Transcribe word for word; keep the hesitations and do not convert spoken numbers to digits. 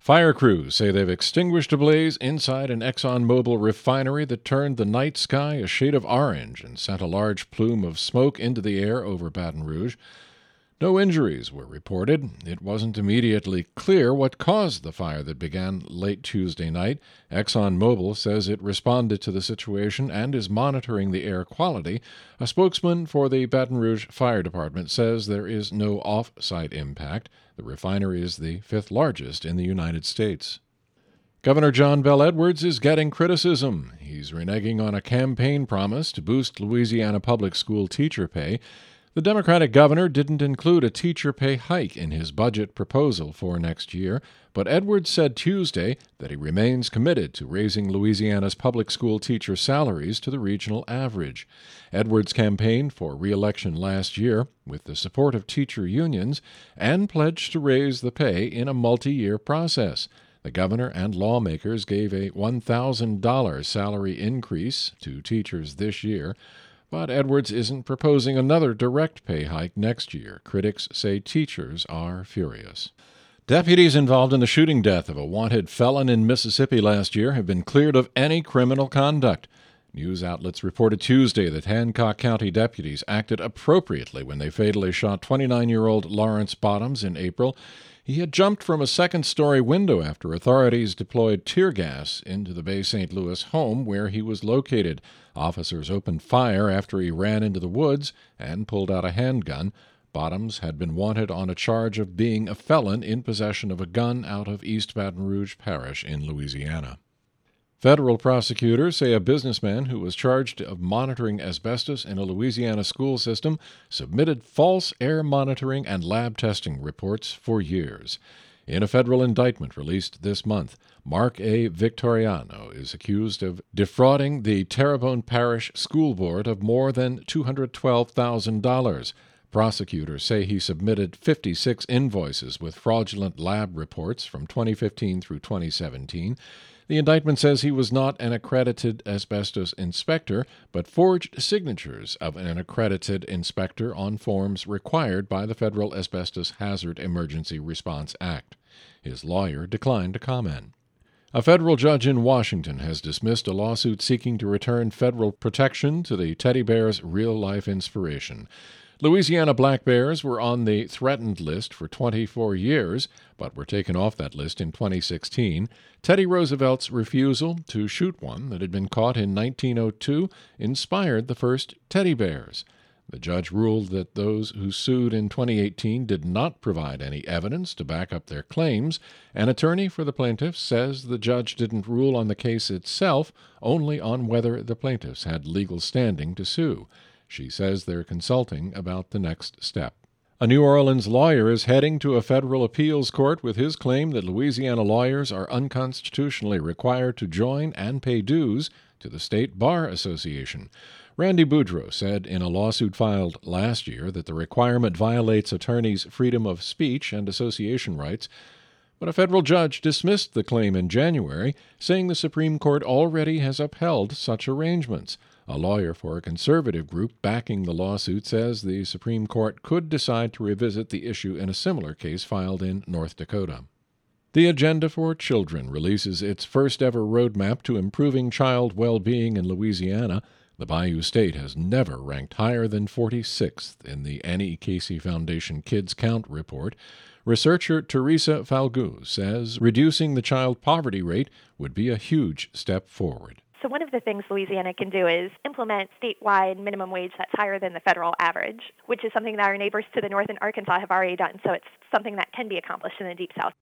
Fire crews say they've extinguished a blaze inside an ExxonMobil refinery that turned the night sky a shade of orange and sent a large plume of smoke into the air over Baton Rouge. No injuries were reported. It wasn't immediately clear what caused the fire that began late Tuesday night. ExxonMobil says it responded to the situation and is monitoring the air quality. A spokesman for the Baton Rouge Fire Department says there is no off-site impact. The refinery is the fifth largest in the United States. Governor John Bel Edwards is getting criticism. He's reneging on a campaign promise to boost Louisiana public school teacher pay. The Democratic governor didn't include a teacher pay hike in his budget proposal for next year, but Edwards said Tuesday that he remains committed to raising Louisiana's public school teacher salaries to the regional average. Edwards campaigned for re-election last year with the support of teacher unions and pledged to raise the pay in a multi-year process. The governor and lawmakers gave a one thousand dollars salary increase to teachers this year. But Edwards isn't proposing another direct pay hike next year. Critics say teachers are furious. Deputies involved in the shooting death of a wanted felon in Mississippi last year have been cleared of any criminal conduct. News outlets reported Tuesday that Hancock County deputies acted appropriately when they fatally shot twenty-nine-year-old Lawrence Bottoms in April. He had jumped from a second-story window after authorities deployed tear gas into the Bay Saint Louis home where he was located. Officers opened fire after he ran into the woods and pulled out a handgun. Bottoms had been wanted on a charge of being a felon in possession of a gun out of East Baton Rouge Parish in Louisiana. Federal prosecutors say a businessman who was charged of monitoring asbestos in a Louisiana school system submitted false air monitoring and lab testing reports for years. In a federal indictment released this month, Mark A. Victoriano is accused of defrauding the Terrebonne Parish School Board of more than two hundred twelve thousand dollars. Prosecutors say he submitted fifty-six invoices with fraudulent lab reports from twenty fifteen through twenty seventeen. The indictment says he was not an accredited asbestos inspector, but forged signatures of an accredited inspector on forms required by the Federal Asbestos Hazard Emergency Response Act. His lawyer declined to comment. A federal judge in Washington has dismissed a lawsuit seeking to return federal protection to the teddy bear's real-life inspiration. Louisiana black bears were on the threatened list for twenty-four years, but were taken off that list in twenty sixteen. Teddy Roosevelt's refusal to shoot one that had been caught in nineteen oh two inspired the first teddy bears. The judge ruled that those who sued in twenty eighteen did not provide any evidence to back up their claims. An attorney for the plaintiffs says the judge didn't rule on the case itself, only on whether the plaintiffs had legal standing to sue. She says they're consulting about the next step. A New Orleans lawyer is heading to a federal appeals court with his claim that Louisiana lawyers are unconstitutionally required to join and pay dues to the State Bar Association. Randy Boudreaux said in a lawsuit filed last year that the requirement violates attorneys' freedom of speech and association rights, but a federal judge dismissed the claim in January, saying the Supreme Court already has upheld such arrangements. A lawyer for a conservative group backing the lawsuit says the Supreme Court could decide to revisit the issue in a similar case filed in North Dakota. The Agenda for Children releases its first-ever roadmap to improving child well-being in Louisiana. The Bayou State has never ranked higher than forty-sixth in the Annie Casey Foundation Kids Count report. Researcher Teresa Falgoux says reducing the child poverty rate would be a huge step forward. So one of the things Louisiana can do is implement statewide minimum wage that's higher than the federal average, which is something that our neighbors to the north in Arkansas have already done. So it's something that can be accomplished in the Deep South.